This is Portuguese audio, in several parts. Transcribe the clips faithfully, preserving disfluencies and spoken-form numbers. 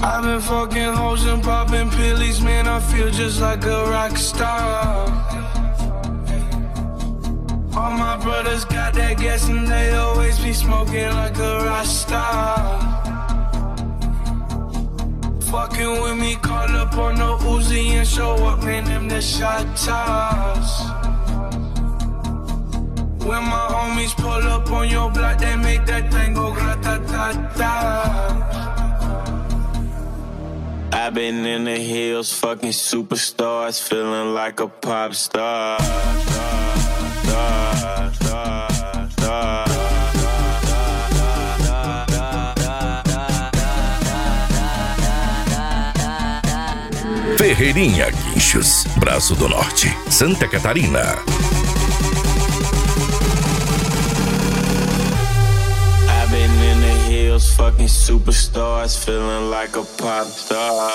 I've been fucking hoes and popping pillies, man, I feel just like a rock star. All my brothers got that gas and they always be smoking like a rock star. Fucking with me, call up on the Uzi and show up, man, them the shot toss. When my homies pull up on your block, they make that thing go grata-ta-ta. I've been in the hills, fucking superstars, feeling like a pop star. star, star, star, star. Ferreirinha Guinchos, Braço do Norte, Santa Catarina. Fucking superstars, feeling like a pop star.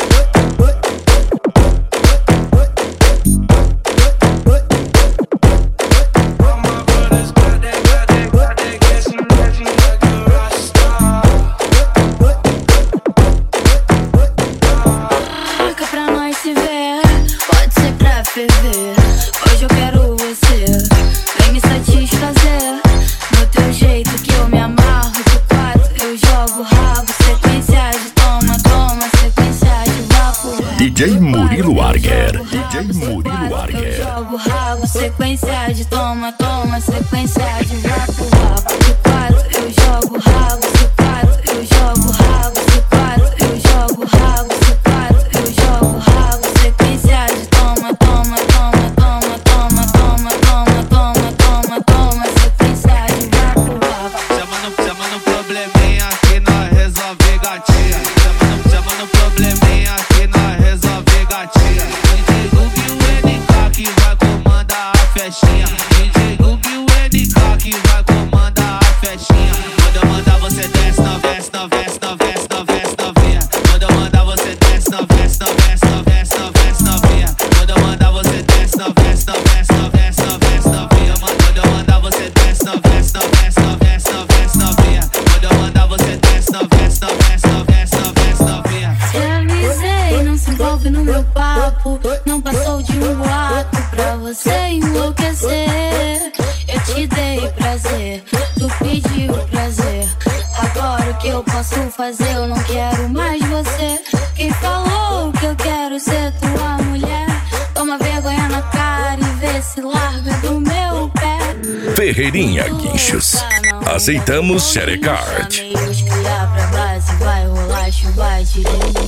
Marca pra nós se ver, pode ser pra ferver. Hoje eu quero você, vem me satisfazer. Do teu jeito que eu me amarro, de quatro eu jogo rabo. Sequência de toma, toma, sequência de vapo. D J Murilo Arger, D J Murilo Arger. Eu jogo rabo, sequência de toma, toma, sequência de vapo, vapo. De quatro eu jogo rabo, de quatro eu jogo rabo, de quatro eu jogo rabo, de quatro eu jogo rabo. Sequência de toma, toma, toma, toma, toma, toma, toma, toma, toma, toma, sequência de vapo, vapo. Chama no, chama no probleminha que nós resolve gatinha. Chama no, chama no probleminha que nós resolve gatinha. D J Gug e o N K que vai comandar a festinha. D J Gug e o N K que vai comandar a festinha. Quando eu mandar você desce, não desce, não desce, não desce, não desce, novinha. Quando eu mandar você desce, não desce, não desce, não desce, não desce, novinha. Quando eu mandar você desce, não desce, não desce, não desce, não desce, novinha. Quando eu mandar você desce, não desce, não desce, não desce, não desce, novinha. Quando eu mandar você desce, não desce, não desce, não desce, não desce, novinha. Te avisei, não se envolve no meu papo. Não passou de um boato pra você enlouquecer. Eu te dei prazer, tu pediu prazer. Agora o que eu posso fazer? Eu não quero mais você. Quem falou que eu quero ser tua mulher? Toma vergonha na cara e vê se larga do meu pé. Ferreirinha Guinchos, aceitamos Sharecard. Esfriar pra base, vai rolar chuva de lei.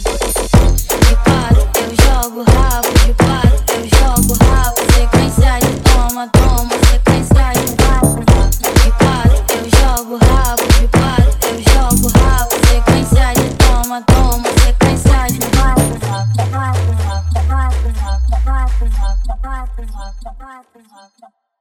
De quatro eu jogo rabo, de quatro eu jogo rabo. Sequência de toma, toma, sequência de vapo. De quatro eu jogo rabo, de quatro eu jogo rabo. Sequência de toma, toma, sequência de vapo. Vapo, vapo, vapo, vapo, vapo, vapo, vapo, vapo, vapo, vapo, vapo.